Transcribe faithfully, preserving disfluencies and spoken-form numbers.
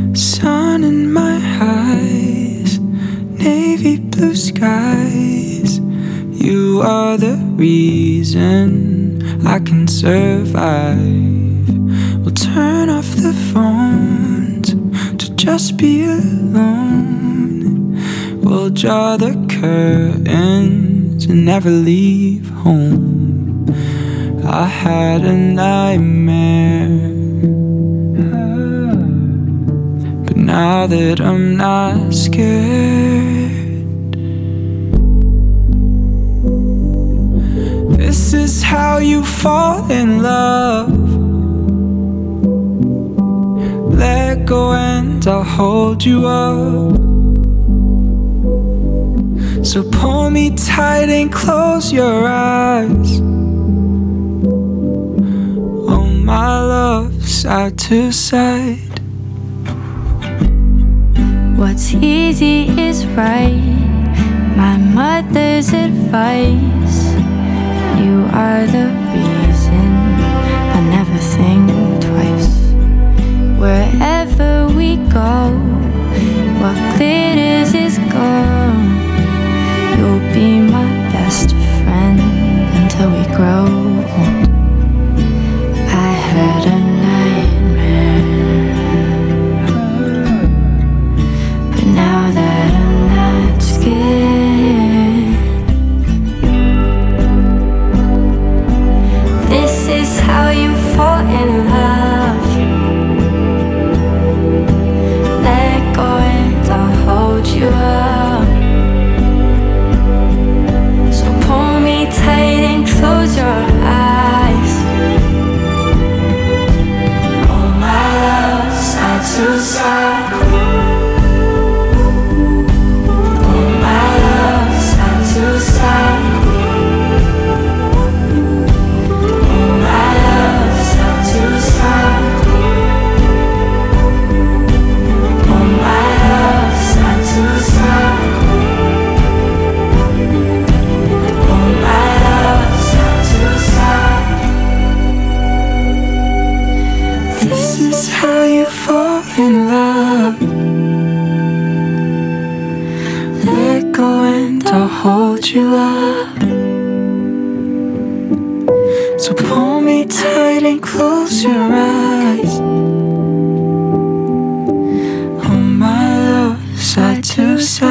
sun in my eyes, navy blue skies. You are the reason I can survive. We'll turn off the phones to just be alone. We'll draw the curtains and never leave home. I had a nightmare, but now that I'm not scared, this is how you fall in love. Let go and I'll hold you up. So pull me tight and close your eyes. Oh my love, side to side. What's easy is right, my mother's advice. You are the reason I never think twice. Wherever we go, what glitters is gold. You'll be my best friend until we grow old. I had a nightmare, but now that I'm not scared, this is how you fall in love. Let go and I'll hold you up. So pull me tight and close your eyes. Oh my love, side to side. Oh my love, side to side. Oh my love, side to side. Oh my love, side to side. Oh my love, side to side. This is how you fall in love. Let go and I'll hold you up. So pull me tight and close your eyes. Oh my love, side to side.